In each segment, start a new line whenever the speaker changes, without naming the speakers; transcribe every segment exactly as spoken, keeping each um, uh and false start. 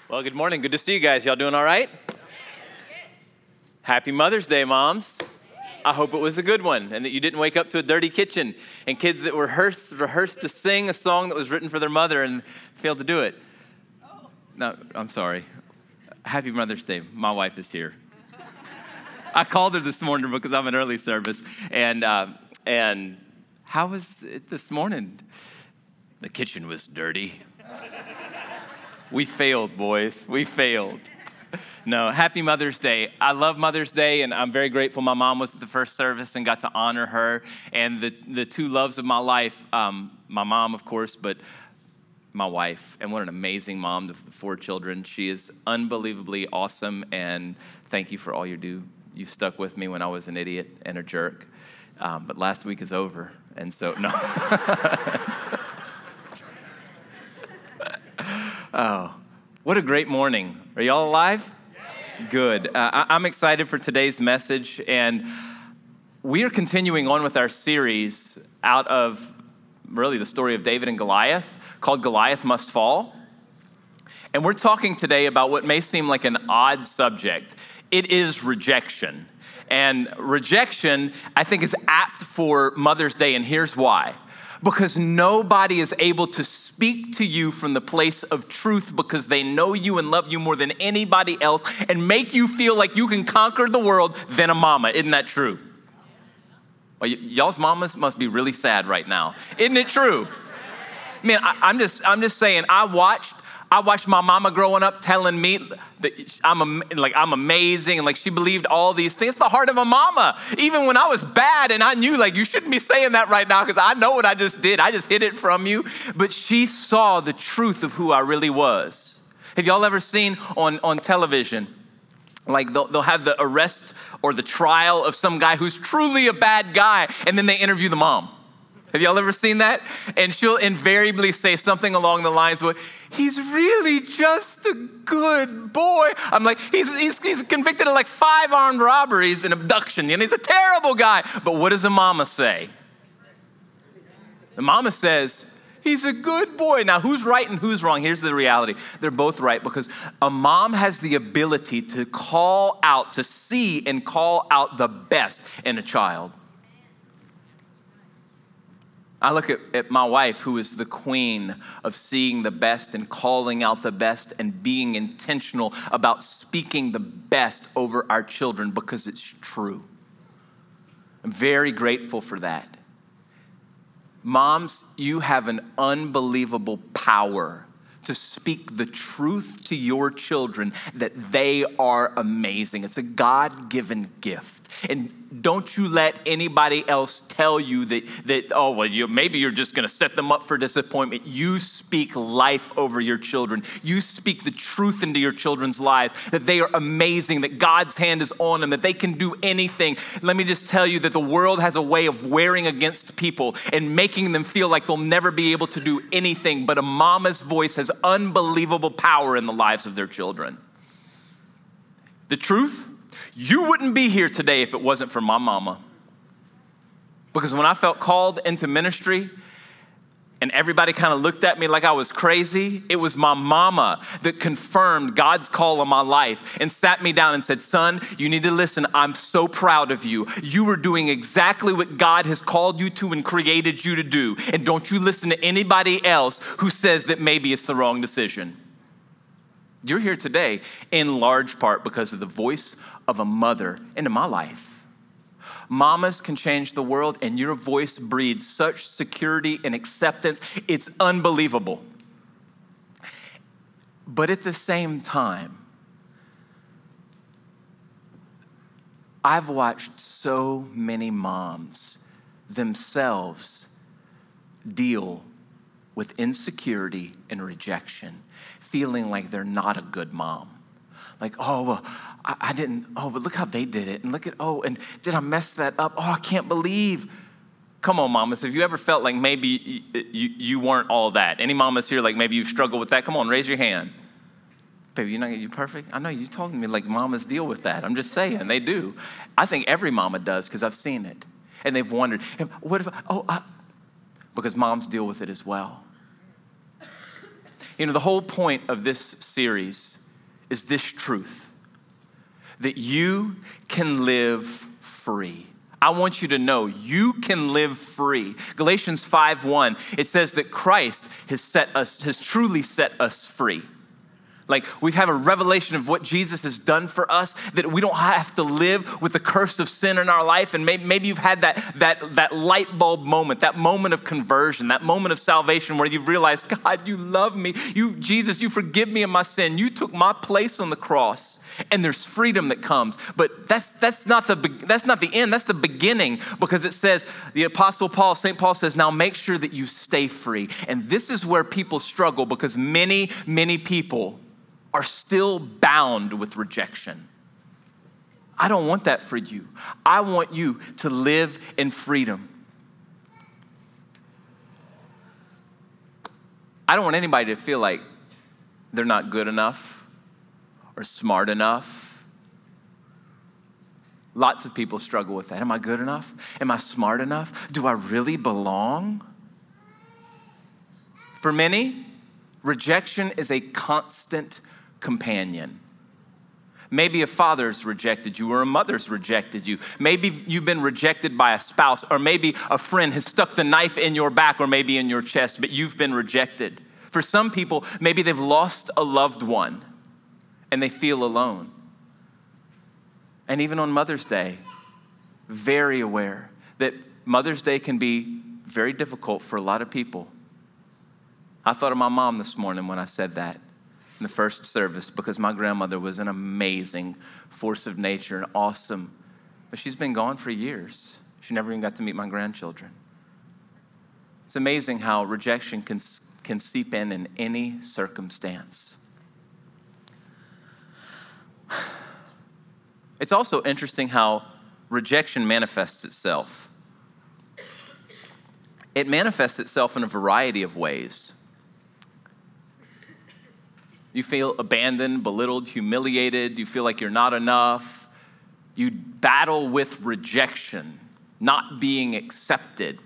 Well, good morning. Good to see you guys. Y'all doing all right? Happy Mother's Day, moms. I hope it was a good one and that you didn't wake up to a dirty kitchen and kids that rehearsed, rehearsed to sing a song that was written for their mother and failed to do it. No, I'm sorry. Happy Mother's Day. My wife is here. I called her this morning because I'm in early service. And, uh, and how was it this morning? The kitchen was dirty. We failed, boys. We failed. No, happy Mother's Day. I love Mother's Day, and I'm very grateful my mom was at the first service and got to honor her. And the, the two loves of my life, um, my mom, of course, but my wife. And what an amazing mom to the four children. She is unbelievably awesome, and thank you for all you do. You stuck with me when I was an idiot and a jerk. Um, but last week is over, and so, no. Oh, what a great morning. Are y'all alive? Good. Uh, I- I'm excited for today's message, and we are continuing on with our series out of really the story of David and Goliath called Goliath Must Fall. And we're talking today about what may seem like an odd subject. It is rejection. And rejection, I think, is apt for Mother's Day, and here's why. Because nobody is able to speak to you from the place of truth because they know you and love you more than anybody else and make you feel like you can conquer the world than a mama. Isn't that true? Well, y- y'all's mamas must be really sad right now. Isn't it true? Man, I, I'm just I'm just saying, I watched I watched my mama growing up telling me that I'm am- like I'm amazing and like she believed all these things. It's the heart of a mama. Even when I was bad and I knew like you shouldn't be saying that right now because I know what I just did. I just hid it from you. But she saw the truth of who I really was. Have y'all ever seen on, on television, like they'll, they'll have the arrest or the trial of some guy who's truly a bad guy and then they interview the mom? Have y'all ever seen that? And she'll invariably say something along the lines of, he's really just a good boy. I'm like, he's, he's, he's convicted of like five armed robberies and abduction, and he's a terrible guy. But what does a mama say? The mama says, he's a good boy. Now, who's right and who's wrong? Here's the reality. They're both right because a mom has the ability to call out, to see and call out the best in a child. I look at, at my wife, who is the queen of seeing the best and calling out the best and being intentional about speaking the best over our children because it's true. I'm very grateful for that. Moms, you have an unbelievable power to speak the truth to your children that they are amazing. It's a God-given gift. And don't you let anybody else tell you that, that oh, well, you, maybe you're just going to set them up for disappointment. You speak life over your children. You speak the truth into your children's lives, that they are amazing, that God's hand is on them, that they can do anything. Let me just tell you that the world has a way of wearing against people and making them feel like they'll never be able to do anything. But a mama's voice has unbelievable power in the lives of their children. The truth? You wouldn't be here today if it wasn't for my mama. Because when I felt called into ministry and everybody kind of looked at me like I was crazy, it was my mama that confirmed God's call on my life and sat me down and said, son, you need to listen. I'm so proud of you. You were doing exactly what God has called you to and created you to do. And don't you listen to anybody else who says that maybe it's the wrong decision. You're here today in large part because of the voice of a mother into my life. Mamas can change the world, and your voice breeds such security and acceptance. It's unbelievable. But at the same time, I've watched so many moms themselves deal with insecurity and rejection, feeling like they're not a good mom. Like, oh, well, I, I didn't, oh, but look how they did it. And look at, oh, and did I mess that up? Oh, I can't believe. Come on, mamas, have you ever felt like maybe you, you, you weren't all that? Any mamas here, like maybe you've struggled with that? Come on, raise your hand. Baby, you're not, you perfect? I know you told me like mamas deal with that. I'm just saying, they do. I think every mama does because I've seen it. And they've wondered, what if, I, oh, I, because moms deal with it as well. You know, the whole point of this series is this truth, that you can live free. I want you to know you can live free. Galatians five one, it says that Christ has set us, has truly set us free. Like we have a revelation of what Jesus has done for us, that we don't have to live with the curse of sin in our life. And maybe, maybe you've had that, that, that light bulb moment, that moment of conversion, that moment of salvation where you've realized, God, you love me. You, Jesus, you forgive me of my sin. You took my place on the cross. And there's freedom that comes. But that's that's not the that's not the end. That's the beginning, because it says, the Apostle Paul, Saint Paul says, now make sure that you stay free. And this is where people struggle, because many, many people are still bound with rejection. I don't want that for you. I want you to live in freedom. I don't want anybody to feel like they're not good enough or smart enough. Lots of people struggle with that. Am I good enough? Am I smart enough? Do I really belong? For many, rejection is a constant companion. Maybe a father's rejected you, or a mother's rejected you. Maybe you've been rejected by a spouse, or maybe a friend has stuck the knife in your back or maybe in your chest, but you've been rejected. For some people, maybe they've lost a loved one and they feel alone. And even on Mother's Day, very aware that Mother's Day can be very difficult for a lot of people. I thought of my mom this morning when I said that in the first service, because my grandmother was an amazing force of nature and awesome, but she's been gone for years. She never even got to meet my grandchildren. It's amazing how rejection can, can seep in in any circumstance. It's also interesting how rejection manifests itself. It manifests itself in a variety of ways. You feel abandoned, belittled, humiliated. You feel like you're not enough. You battle with rejection, not being accepted.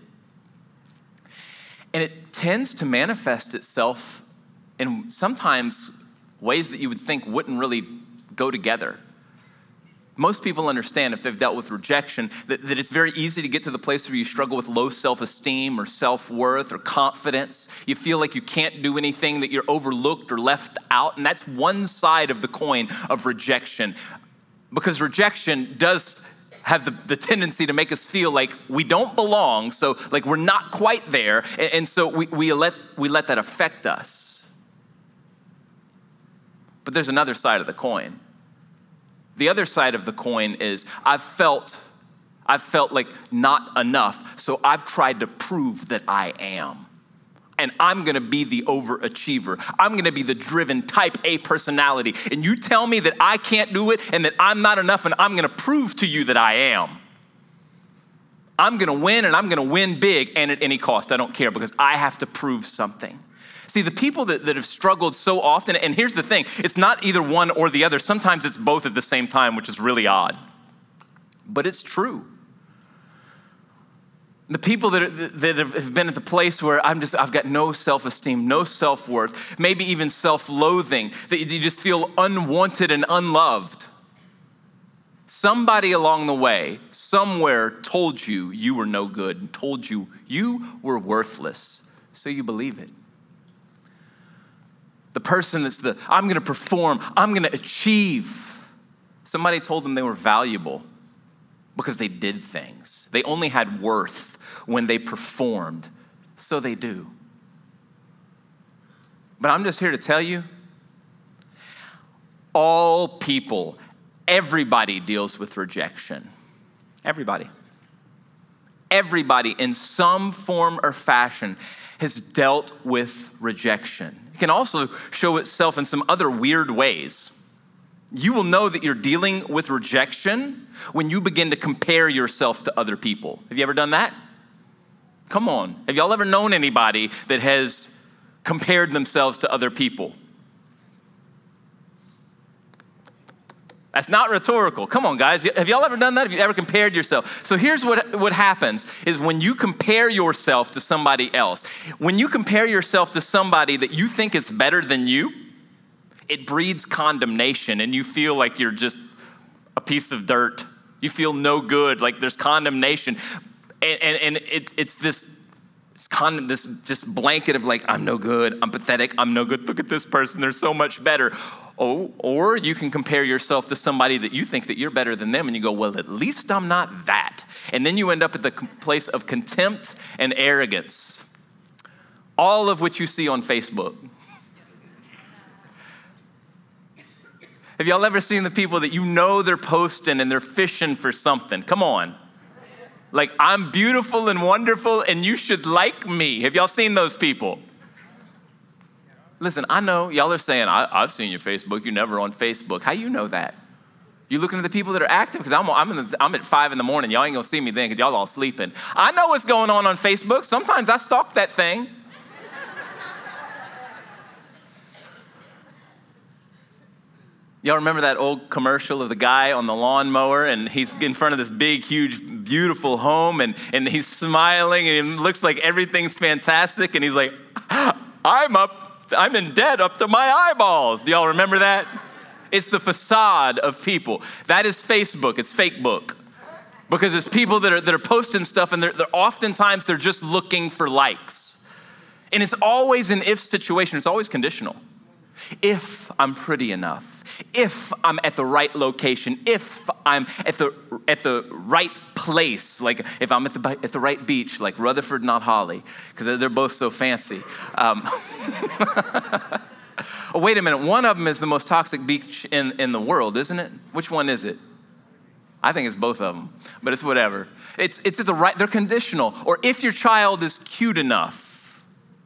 And it tends to manifest itself in sometimes ways that you would think wouldn't really go together. Most people understand, if they've dealt with rejection, that, that it's very easy to get to the place where you struggle with low self-esteem or self-worth or confidence. You feel like you can't do anything, that you're overlooked or left out. And that's one side of the coin of rejection. Because rejection does have the, the tendency to make us feel like we don't belong, so like we're not quite there. And, and so we, we, let, we let that affect us. But there's another side of the coin. The other side of the coin is I've felt, I've felt like not enough, so I've tried to prove that I am. And I'm gonna be the overachiever. I'm gonna be the driven type A personality. And you tell me that I can't do it and that I'm not enough, and I'm gonna prove to you that I am. I'm gonna win, and I'm gonna win big and at any cost. I don't care, because I have to prove something. See, the people that, that have struggled so often, and here's the thing, it's not either one or the other. Sometimes it's both at the same time, which is really odd. But it's true. The people that, are, that have been at the place where I'm just, I've got no self-esteem, no self-worth, maybe even self-loathing, that you just feel unwanted and unloved. Somebody along the way, somewhere told you you were no good and told you you were worthless, so you believe it. The person that's the, I'm gonna perform, I'm gonna achieve. Somebody told them they were valuable because they did things. They only had worth when they performed, so they do. But I'm just here to tell you, all people, everybody deals with rejection. Everybody. Everybody in some form or fashion has dealt with rejection. It can also show itself in some other weird ways. You will know that you're dealing with rejection when you begin to compare yourself to other people. Have you ever done that? Come on. Have y'all ever known anybody that has compared themselves to other people? That's not rhetorical. Come on, guys. Have y'all ever done that? Have you ever compared yourself? So here's what, what happens is when you compare yourself to somebody else, when you compare yourself to somebody that you think is better than you, it breeds condemnation, and you feel like you're just a piece of dirt. You feel no good, like there's condemnation. And, and, and it's, it's this, it's con, this just blanket of like, I'm no good, I'm pathetic, I'm no good. Look at this person, they're so much better. Oh, or you can compare yourself to somebody that you think that you're better than them, and you go, well, at least I'm not that. And then you end up at the place of contempt and arrogance, all of which you see on Facebook. Have y'all ever seen the people that you know they're posting and they're fishing for something? Come on. Like, I'm beautiful and wonderful and you should like me. Have y'all seen those people? Listen, I know y'all are saying, I, I've seen your Facebook. You're never on Facebook. How you know that? You looking at the people that are active? Because I'm, I'm, in the, I'm at five in the morning. Y'all ain't going to see me then because y'all all sleeping. I know what's going on on Facebook. Sometimes I stalk that thing. Y'all remember that old commercial of the guy on the lawnmower and he's in front of this big, huge, beautiful home and, and he's smiling and it looks like everything's fantastic and he's like, I'm up, I'm in debt up to my eyeballs. Do y'all remember that? It's the facade of people. That is Facebook, it's fake book. Because it's people that are, that are posting stuff and they're, they're oftentimes they're just looking for likes. And it's always an if situation, it's always conditional. If I'm pretty enough, if I'm at the right location, if I'm at the at the right place, like if I'm at the at the right beach, like Rutherford, not Holly, because they're both so fancy. Um, oh, wait a minute, one of them is the most toxic beach in, in the world, isn't it? Which one is it? I think it's both of them, but it's whatever. It's it's at the right, they're conditional. Or if your child is cute enough,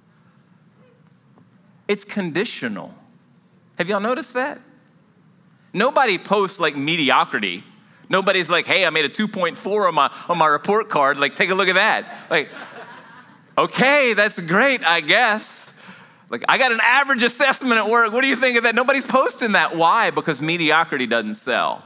it's conditional. Have y'all noticed that? Nobody posts like mediocrity. Nobody's like, hey, I made a two point four on my on my report card. Like, take a look at that. Like, okay, that's great, I guess. Like, I got an average assessment at work. What do you think of that? Nobody's posting that. Why? Because mediocrity doesn't sell.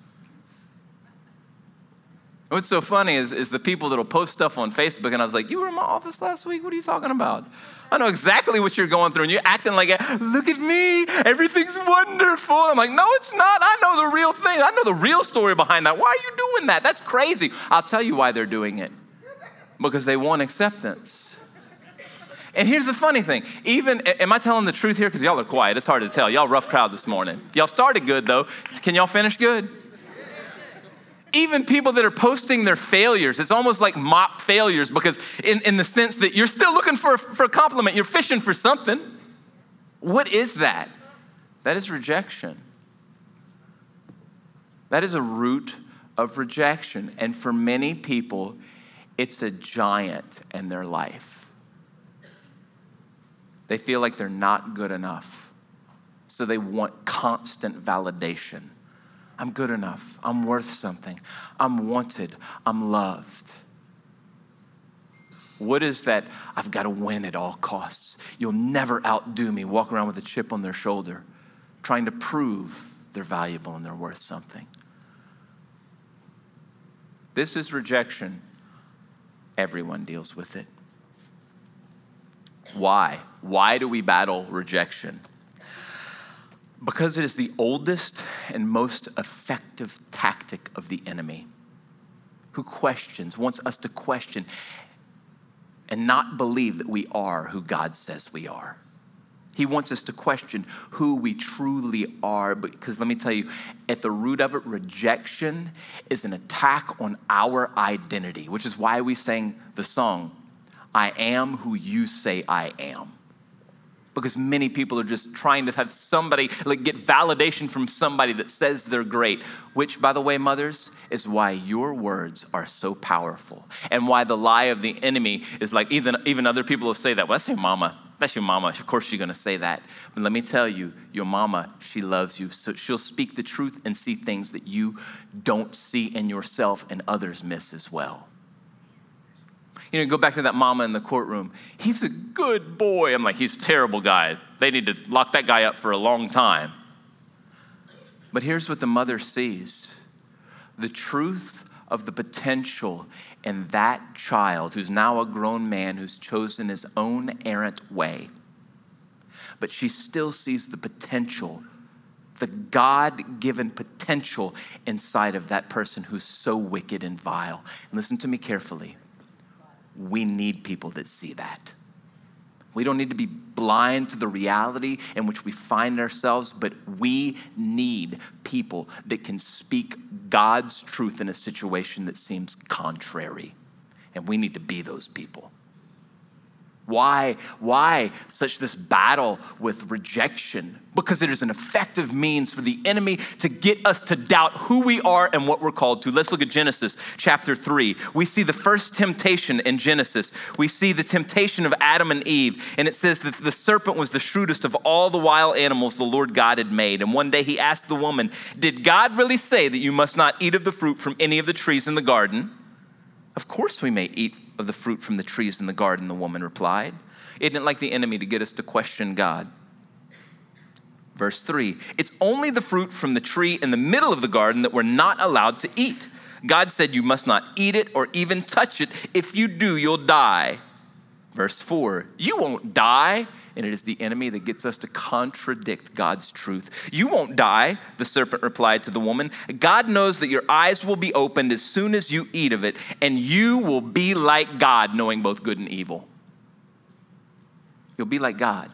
What's so funny is, is the people that'll post stuff on Facebook, and I was like, you were in my office last week? What are you talking about? I know exactly what you're going through, and you're acting like, look at me, everything's wonderful. I'm like, no, it's not. I know the real thing. I know the real story behind that. Why are you doing that? That's crazy. I'll tell you why they're doing it. Because they want acceptance. And here's the funny thing. Even, am I telling the truth here? Because y'all are quiet. It's hard to tell. Y'all rough crowd this morning. Y'all started good, though. Can y'all finish good? Even people that are posting their failures, it's almost like mock failures because in, in the sense that you're still looking for, for a compliment, you're fishing for something. What is that? That is rejection. That is a root of rejection. And for many people, it's a giant in their life. They feel like they're not good enough. So they want constant validation. I'm good enough. I'm worth something. I'm wanted. I'm loved. What is that? I've got to win at all costs. You'll never outdo me. Walk around with a chip on their shoulder, trying to prove they're valuable and they're worth something. This is rejection. Everyone deals with it. Why? Why do we battle rejection? Because it is the oldest and most effective tactic of the enemy, who questions, wants us to question and not believe that we are who God says we are. He wants us to question who we truly are, because let me tell you, at the root of it, rejection is an attack on our identity, which is why we sang the song, I am who you say I am. Because many people are just trying to have somebody, like get validation from somebody that says they're great, which, by the way, mothers, is why your words are so powerful. And why the lie of the enemy is like, even, even other people will say that, well, that's your mama. That's your mama. Of course she's going to say that. But let me tell you, your mama, she loves you. So she'll speak the truth and see things that you don't see in yourself and others miss as well. You know, go back to that mama in the courtroom. He's a good boy. I'm like, he's a terrible guy. They need to lock that guy up for a long time. But here's what the mother sees. The truth of the potential in that child who's now a grown man who's chosen his own errant way. but she still sees the potential, the God-given potential inside of that person who's so wicked and vile. And listen to me carefully. We need people that see that. We don't need to be blind to the reality in which we find ourselves, but we need people that can speak God's truth in a situation that seems contrary. And we need to be those people. Why, why such this battle with rejection? Because it is an effective means for the enemy to get us to doubt who we are and what we're called to. Let's look at Genesis chapter three. We see the first temptation in Genesis. We see the temptation of Adam and Eve. And it says that the serpent was the shrewdest of all the wild animals the Lord God had made. And one day he asked the woman, did God really say that you must not eat of the fruit from any of the trees in the garden? Of course we may eat of the fruit from the trees in the garden, the woman replied. Isn't it like the enemy to get us to question God? Verse three, it's only the fruit from the tree in the middle of the garden that we're not allowed to eat. God said you must not eat it or even touch it. If you do, you'll die. Verse four, you won't die. And it is the enemy that gets us to contradict God's truth. You won't die, the serpent replied to the woman. God knows that your eyes will be opened as soon as you eat of it, and you will be like God, knowing both good and evil. You'll be like God.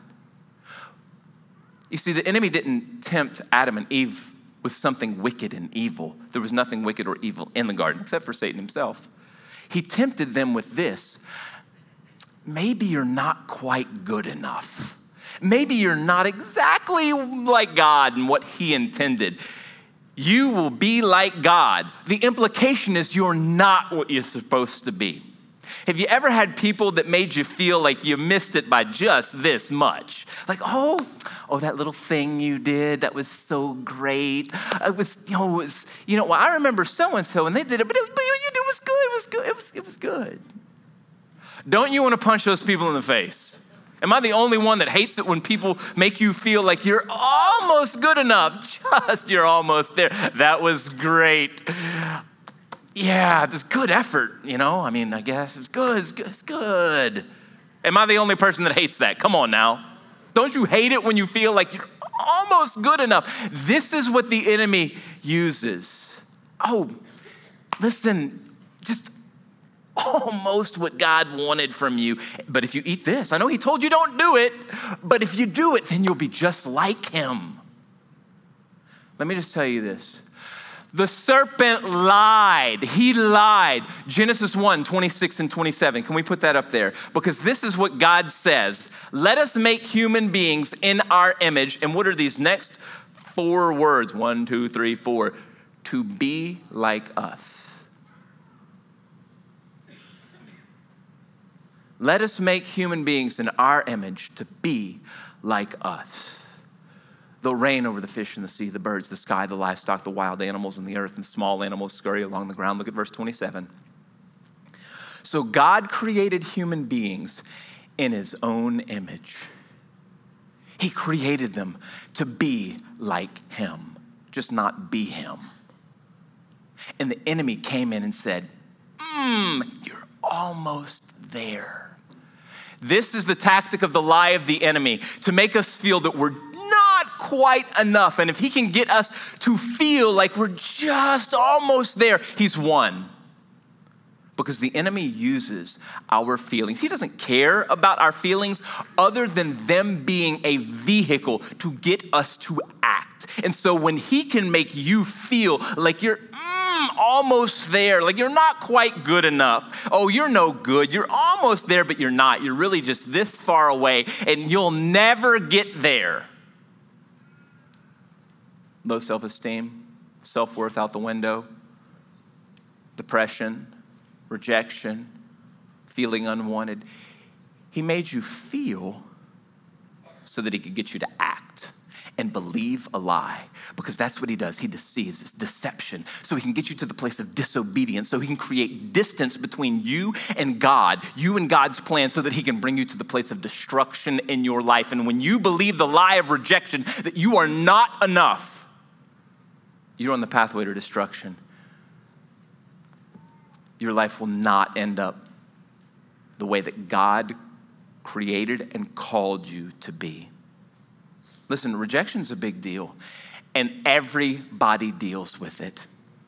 You see, the enemy didn't tempt Adam and Eve with something wicked and evil. There was nothing wicked or evil in the garden, except for Satan himself. He tempted them with this. Maybe you're not quite good enough. Maybe you're not exactly like God and what he intended. You will be like God. The implication is you're not what you're supposed to be. Have you ever had people that made you feel like you missed it by just this much? Like, oh, oh, that little thing you did, that was so great. It was, you know, it was, you know, well, I remember so-and-so and they did it, but it, but it was good, it was good, it was, it was good. Don't you want to punch those people in the face? Am I the only one that hates it when people make you feel like you're almost good enough? Just you're almost there. That was great. Yeah, it was good effort, you know? I mean, I guess it was good, it's good, it's good. Am I the only person that hates that? Come on now. Don't you hate it when you feel like you're almost good enough? This is what the enemy uses. Oh, listen, just almost what God wanted from you. But if you eat this, I know he told you don't do it, but if you do it, then you'll be just like him. Let me just tell you this. The serpent lied. He lied. Genesis one, twenty-six and twenty-seven. Can we put that up there? Because this is what God says. Let us make human beings in our image. And what are these next four words? One, two, three, four. To be like us. Let us make human beings in our image to be like us. They'll reign over the fish in the sea, the birds, the sky, the livestock, the wild animals in the earth, and small animals scurry along the ground. Look at verse twenty-seven. So God created human beings in his own image. He created them to be like him, just not be him. And the enemy came in and said, mm, you're almost there. This is the tactic of the lie of the enemy, to make us feel that we're not quite enough. And if he can get us to feel like we're just almost there, he's won. Because the enemy uses our feelings. He doesn't care about our feelings other than them being a vehicle to get us to act. And so when he can make you feel like you're mm, almost there, like you're not quite good enough. Oh, you're no good. You're almost there, but you're not. You're really just this far away, and you'll never get there. Low self-esteem, self-worth out the window, depression, rejection, feeling unwanted. He made you feel so that he could get you to act and believe a lie, because that's what he does. He deceives. It's deception. So he can get you to the place of disobedience, so he can create distance between you and God, you and God's plan, so that he can bring you to the place of destruction in your life. And when you believe the lie of rejection, that you are not enough, you're on the pathway to destruction. Your life will not end up the way that God created and called you to be. Listen, rejection's a big deal, and everybody deals with it.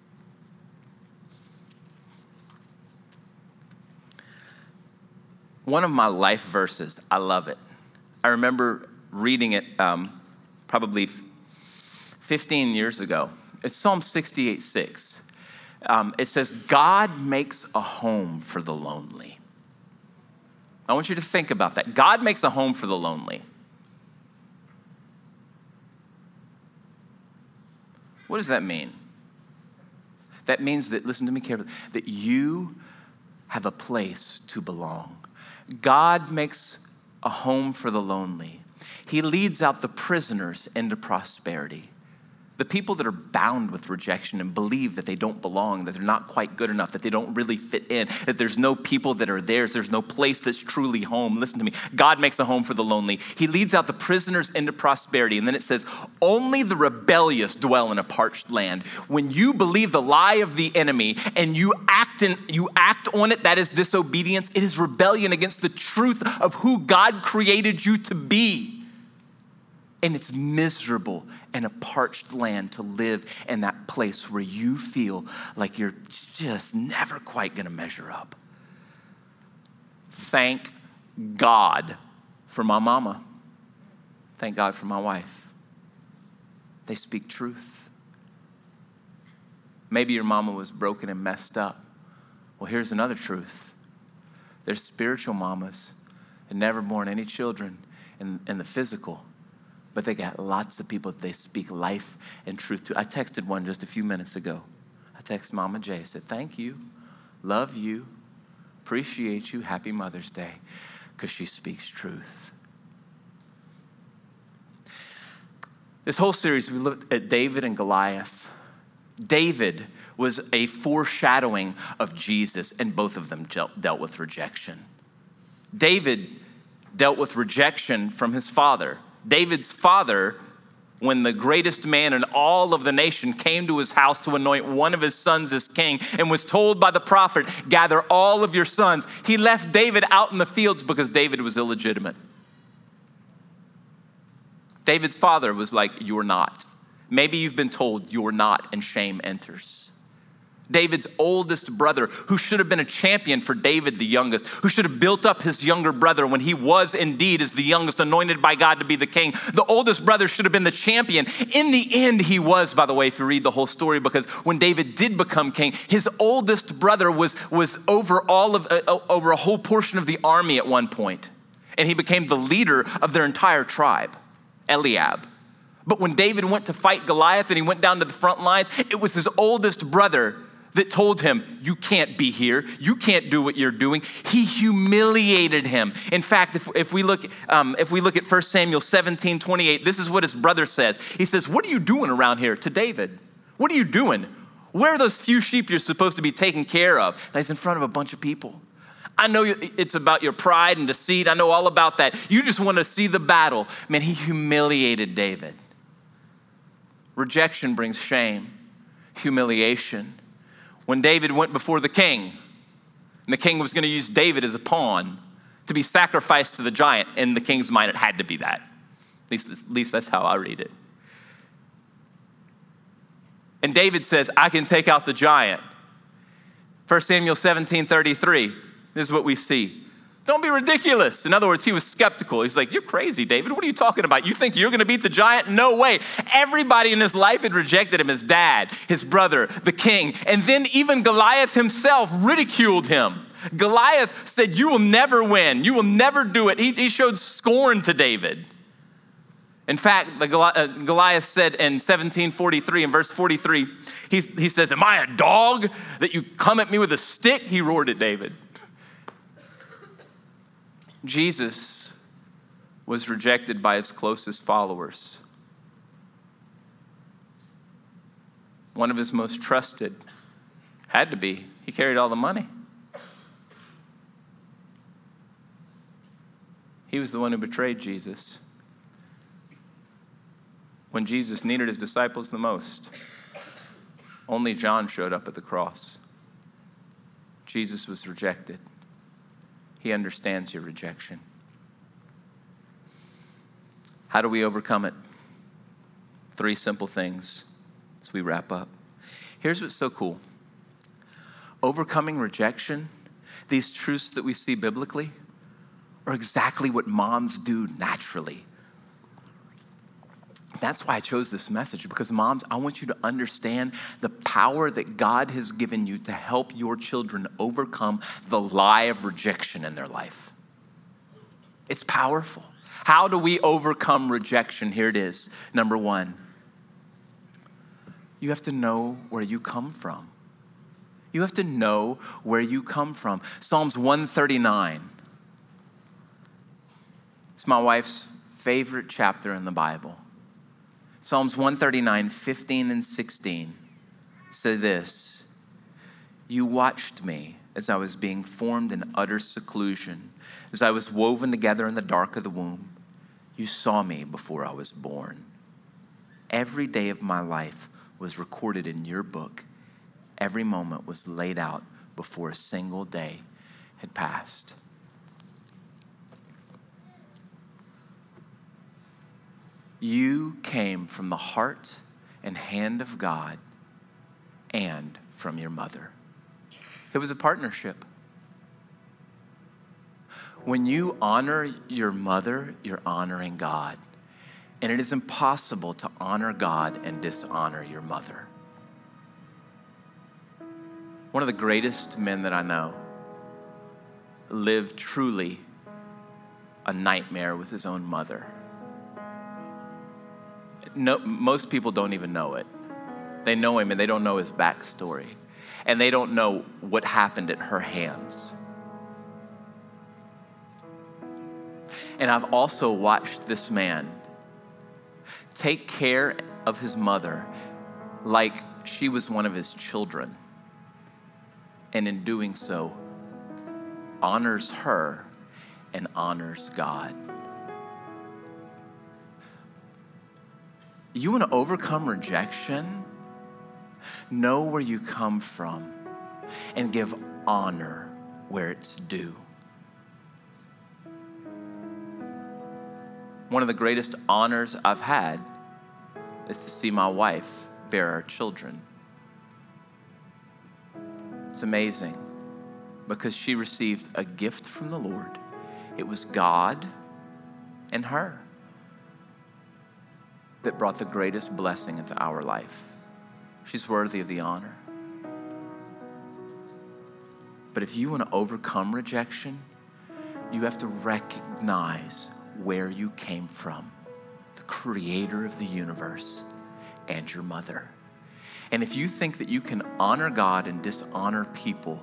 One of my life verses, I love it. I remember reading it um, probably fifteen years ago. It's Psalm sixty-eight six. Um, it says, God makes a home for the lonely. I want you to think about that. God makes a home for the lonely. What does that mean? That means that, listen to me carefully, that you have a place to belong. God makes a home for the lonely. He leads out the prisoners into prosperity. The people that are bound with rejection and believe that they don't belong, that they're not quite good enough, that they don't really fit in, that there's no people that are theirs, there's no place that's truly home. Listen to me. God makes a home for the lonely. He leads out the prisoners into prosperity. And then it says, only the rebellious dwell in a parched land. When you believe the lie of the enemy and you act in, you act on it, that is disobedience. It is rebellion against the truth of who God created you to be. And it's miserable in a parched land to live in that place where you feel like you're just never quite going to measure up. Thank God for my mama. Thank God for my wife. They speak truth. Maybe your mama was broken and messed up. Well, here's another truth. There's spiritual mamas that never born any children in, in the physical. But they got lots of people that they speak life and truth to. I texted one just a few minutes ago. I texted Mama Jay, said, thank you, love you, appreciate you, happy Mother's Day, because she speaks truth. This whole series, we looked at David and Goliath. David was a foreshadowing of Jesus, and both of them dealt with rejection. David dealt with rejection from his father. David's father, when the greatest man in all of the nation came to his house to anoint one of his sons as king and was told by the prophet, gather all of your sons, he left David out in the fields because David was illegitimate. David's father was like, you're not. Maybe you've been told you're not, and shame enters. David's oldest brother, who should have been a champion for David, the youngest, who should have built up his younger brother when he was indeed as the youngest, anointed by God to be the king. The oldest brother should have been the champion. In the end, he was, by the way, if you read the whole story, because when David did become king, his oldest brother was, was over all of uh, over a whole portion of the army at one point, and he became the leader of their entire tribe, Eliab. But when David went to fight Goliath and he went down to the front lines, it was his oldest brother that told him, you can't be here. You can't do what you're doing. He humiliated him. In fact, if, if we look um, if we look at First Samuel seventeen twenty-eight, this is what his brother says. He says, what are you doing around here to David? What are you doing? Where are those few sheep you're supposed to be taking care of? And he's in front of a bunch of people. I know it's about your pride and deceit. I know all about that. You just want to see the battle. Man, he humiliated David. Rejection brings shame, humiliation. When David went before the king, and the king was going to use David as a pawn to be sacrificed to the giant, in the king's mind, it had to be that. At least, at least that's how I read it. And David says, I can take out the giant. First Samuel seventeen thirty-three, this is what we see. Don't be ridiculous. In other words, he was skeptical. He's like, you're crazy, David. What are you talking about? You think you're going to beat the giant? No way. Everybody in his life had rejected him. His dad, his brother, the king. And then even Goliath himself ridiculed him. Goliath said, you will never win. You will never do it. He, he showed scorn to David. In fact, the Goliath said in seventeen forty-three, in verse forty-three, he, he says, am I a dog that you come at me with a stick? He roared at David. Jesus was rejected by his closest followers. One of his most trusted, had to be, he carried all the money. He was the one who betrayed Jesus. When Jesus needed his disciples the most, only John showed up at the cross. Jesus was rejected. He understands your rejection. How do we overcome it? Three simple things as we wrap up. Here's what's so cool. Overcoming rejection, these truths that we see biblically, are exactly what moms do naturally. That's why I chose this message, because moms, I want you to understand the power that God has given you to help your children overcome the lie of rejection in their life. It's powerful. How do we overcome rejection? Here it is. Number one, you have to know where you come from. You have to know where you come from. Psalms one thirty-nine. It's my wife's favorite chapter in the Bible. Psalms one thirty-nine, fifteen and sixteen say this: you watched me as I was being formed in utter seclusion, as I was woven together in the dark of the womb. You saw me before I was born. Every day of my life was recorded in your book. Every moment was laid out before a single day had passed. You came from the heart and hand of God and from your mother. It was a partnership. When you honor your mother, you're honoring God. And it is impossible to honor God and dishonor your mother. One of the greatest men that I know lived truly a nightmare with his own mother. No, most people don't even know it. They know him and they don't know his backstory. And they don't know what happened at her hands. And I've also watched this man take care of his mother like she was one of his children. And in doing so, honors her and honors God. You want to overcome rejection? Know where you come from and give honor where it's due. One of the greatest honors I've had is to see my wife bear our children. It's amazing because she received a gift from the Lord. It was God and her that brought the greatest blessing into our life. She's worthy of the honor. But if you want to overcome rejection, you have to recognize where you came from, the creator of the universe and your mother. And if you think that you can honor God and dishonor people,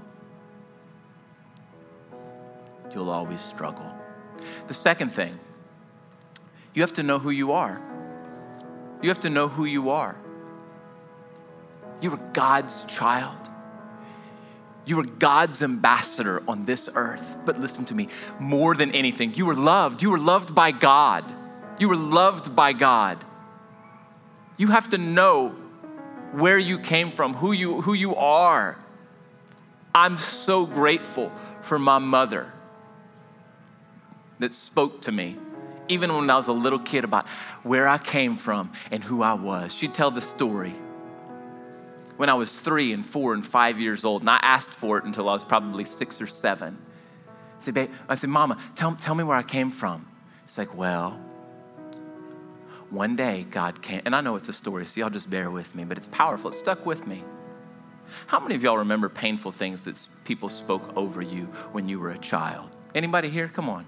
you'll always struggle. The second thing, you have to know who you are. You have to know who you are. You are God's child. You are God's ambassador on this earth. But listen to me, more than anything, you were loved. You were loved by God. You were loved by God. You have to know where you came from, who you, who you are. I'm so grateful for my mother that spoke to me, even when I was a little kid, about where I came from and who I was. She'd tell the story when I was three and four and five years old, and I asked for it until I was probably six or seven. I said, babe, I said, Mama, tell, tell me where I came from. It's like, well, one day God came, and I know it's a story, so y'all just bear with me, but it's powerful. It stuck with me. How many of y'all remember painful things that people spoke over you when you were a child? Anybody here? Come on.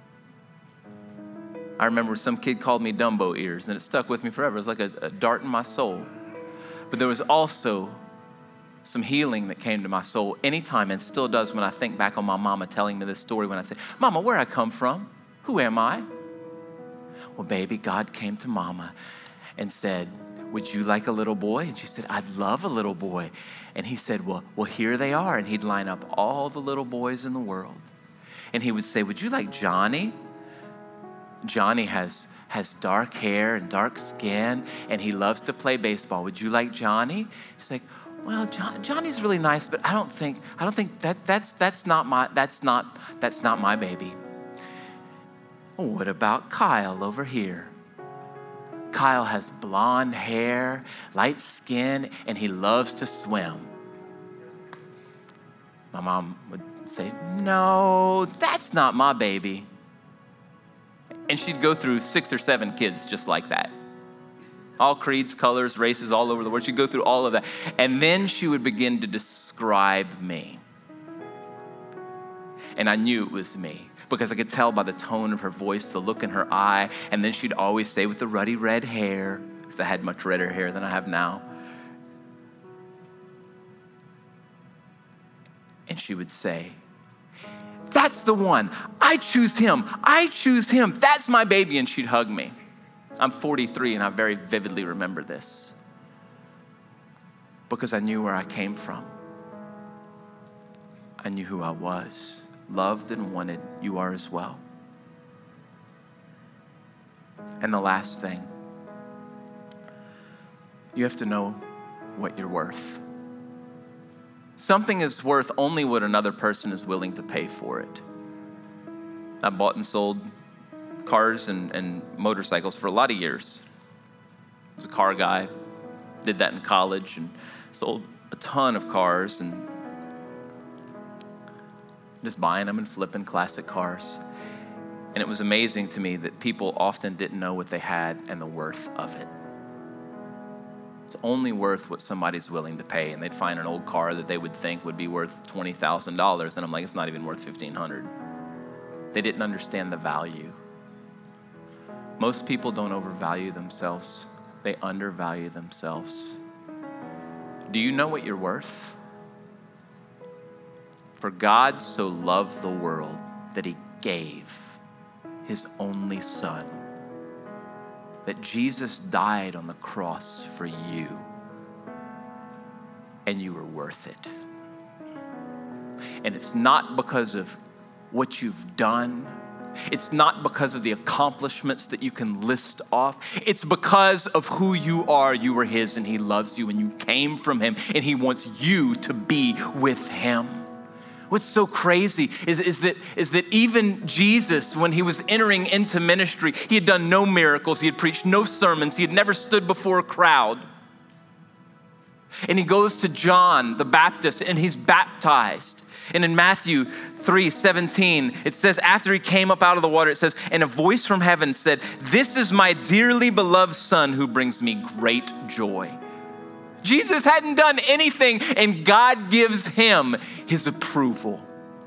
I remember some kid called me Dumbo ears, and it stuck with me forever. It was like a, a dart in my soul. But there was also some healing that came to my soul anytime, and still does when I think back on my mama telling me this story, when I say, Mama, where I come from? Who am I? Well, baby, God came to Mama and said, would you like a little boy? And she said, I'd love a little boy. And he said, well, well, here they are. And he'd line up all the little boys in the world. And he would say, would you like Johnny? Johnny has has dark hair and dark skin, and he loves to play baseball. Would you like Johnny? He's like, well, John, Johnny's really nice, but I don't think I don't think that that's that's not my that's not that's not my baby. Well, what about Kyle over here? Kyle has blonde hair, light skin, and he loves to swim. My mom would say, no, that's not my baby. And she'd go through six or seven kids just like that. All creeds, colors, races, all over the world. She'd go through all of that. And then she would begin to describe me. And I knew it was me because I could tell by the tone of her voice, the look in her eye. And then she'd always say with the ruddy red hair, because I had much redder hair than I have now. And she would say, that's the one. I choose him. I choose him. That's my baby. And she'd hug me. I'm forty-three and I very vividly remember this because I knew where I came from. I knew who I was, loved and wanted. You are as well. And the last thing, you have to know what you're worth. Something is worth only what another person is willing to pay for it. I bought and sold cars and, and motorcycles for a lot of years. I was a car guy, did that in college and sold a ton of cars and just buying them and flipping classic cars. And it was amazing to me that people often didn't know what they had and the worth of it. It's only worth what somebody's willing to pay. And they'd find an old car that they would think would be worth twenty thousand dollars. And I'm like, it's not even worth fifteen hundred dollars. They didn't understand the value. Most people don't overvalue themselves. They undervalue themselves. Do you know what you're worth? For God so loved the world that he gave his only son, that Jesus died on the cross for you, and you were worth it. And it's not because of what you've done. It's not because of the accomplishments that you can list off. It's because of who you are. You were his and he loves you and you came from him and he wants you to be with him. What's so crazy is, is, that, is that even Jesus, when he was entering into ministry, he had done no miracles. He had preached no sermons. He had never stood before a crowd. And he goes to John the Baptist and he's baptized. And in Matthew three seventeen, it says, after he came up out of the water, it says, and a voice from heaven said, this is my dearly beloved son who brings me great joy. Jesus hadn't done anything and God gives him his approval.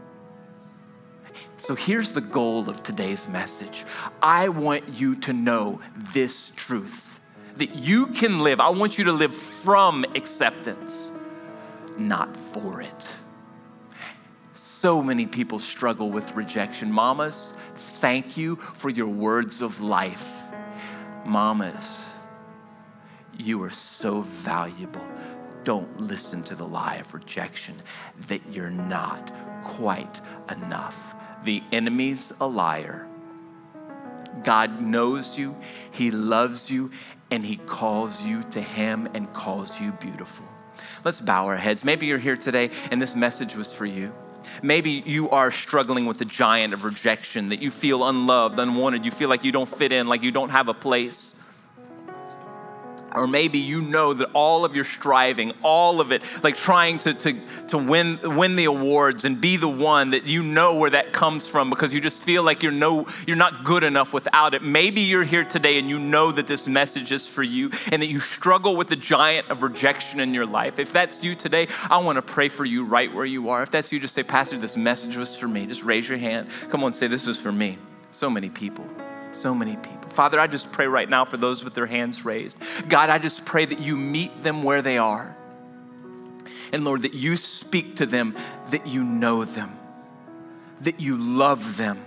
So here's the goal of today's message. I want you to know this truth, that you can live. I want you to live from acceptance, not for it. So many people struggle with rejection. Mamas, thank you for your words of life. Mamas, you are so valuable. Don't listen to the lie of rejection that you're not quite enough. The enemy's a liar. God knows you, he loves you, and he calls you to him and calls you beautiful. Let's bow our heads. Maybe you're here today and this message was for you. Maybe you are struggling with the giant of rejection, that you feel unloved, unwanted. You feel like you don't fit in, like you don't have a place. Or maybe you know that all of your striving, all of it, like trying to, to, to win, win the awards and be the one, that you know where that comes from because you just feel like you're no, you're not good enough without it. Maybe you're here today and you know that this message is for you and that you struggle with the giant of rejection in your life. If that's you today, I want to pray for you right where you are. If that's you, just say, Pastor, this message was for me. Just raise your hand. Come on, say, this was for me. So many people, so many people. Father, I just pray right now for those with their hands raised. God, I just pray that you meet them where they are. And Lord, that you speak to them, that you know them, that you love them,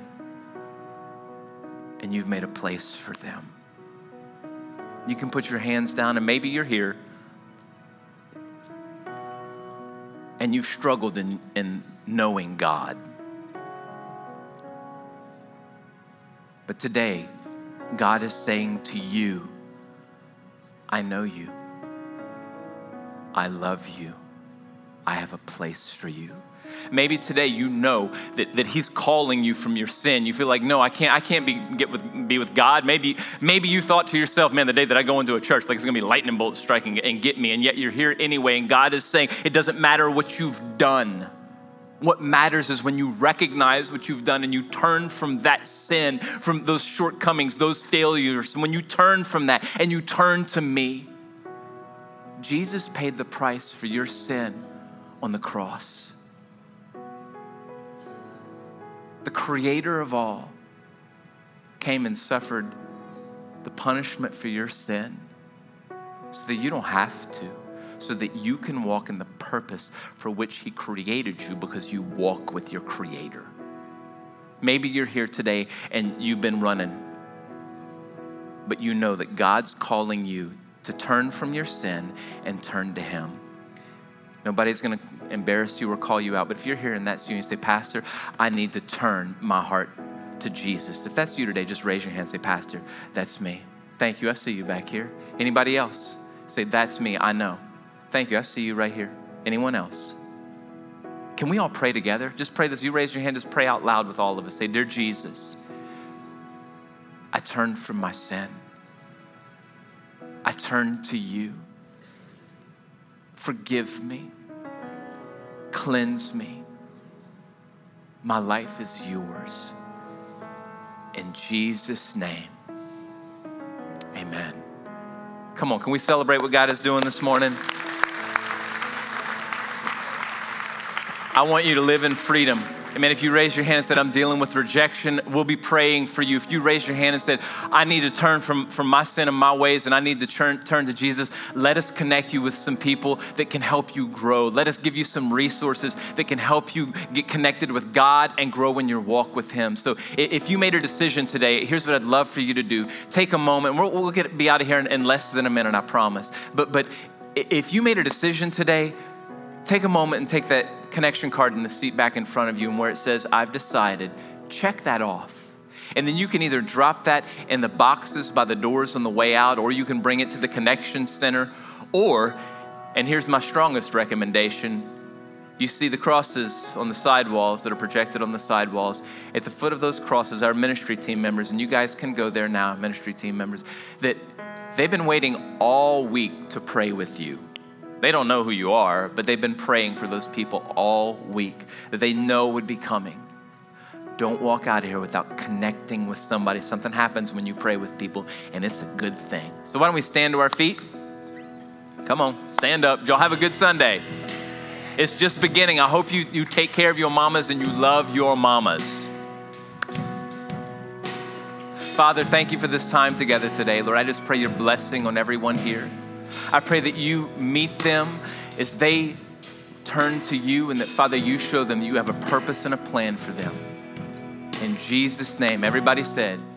and you've made a place for them. You can put your hands down, and maybe you're here and you've struggled in, in knowing God. But today, God is saying to you, I know you. I love you. I have a place for you. Maybe today you know that, that he's calling you from your sin. You feel like, no, I can't, I can't be, get with, be with God. Maybe, maybe you thought to yourself, man, the day that I go into a church, like it's gonna be lightning bolts striking and get me, and yet you're here anyway, and God is saying, it doesn't matter what you've done. What matters is when you recognize what you've done and you turn from that sin, from those shortcomings, those failures, when you turn from that and you turn to me. Jesus paid the price for your sin on the cross. The creator of all came and suffered the punishment for your sin so that you don't have to, so that you can walk in the purpose for which he created you because you walk with your creator. Maybe you're here today and you've been running, but you know that God's calling you to turn from your sin and turn to him. Nobody's gonna embarrass you or call you out, but if you're here and that's you, and you say, Pastor, I need to turn my heart to Jesus. If that's you today, just raise your hand and say, Pastor, that's me. Thank you, I see you back here. Anybody else? Say, that's me, I know. Thank you, I see you right here. Anyone else? Can we all pray together? Just pray this, you raise your hand, just pray out loud with all of us. Say, dear Jesus, I turn from my sin. I turn to you. Forgive me. Cleanse me. My life is yours. In Jesus' name, amen. Come on, can we celebrate what God is doing this morning? I want you to live in freedom. I mean, if you raise your hand and said, I'm dealing with rejection, we'll be praying for you. If you raised your hand and said, I need to turn from, from my sin and my ways and I need to turn, turn to Jesus, let us connect you with some people that can help you grow. Let us give you some resources that can help you get connected with God and grow in your walk with him. So if you made a decision today, here's what I'd love for you to do. Take a moment. We'll, we'll get, be out of here in, in less than a minute, I promise. But, but if you made a decision today, take a moment and take that connection card in the seat back in front of you, and where it says, I've decided, check that off. And then you can either drop that in the boxes by the doors on the way out, or you can bring it to the connection center, or, and here's my strongest recommendation, you see the crosses on the sidewalls that are projected on the sidewalls. At the foot of those crosses, our ministry team members, and you guys can go there now, ministry team members, that they've been waiting all week to pray with you. They don't know who you are, but they've been praying for those people all week that they know would be coming. Don't walk out of here without connecting with somebody. Something happens when you pray with people, and it's a good thing. So why don't we stand to our feet? Come on, stand up. Y'all have a good Sunday. It's just beginning. I hope you, you take care of your mamas and you love your mamas. Father, thank you for this time together today. Lord, I just pray your blessing on everyone here. I pray that you meet them as they turn to you, and that, Father, you show them that you have a purpose and a plan for them. In Jesus' name, everybody said,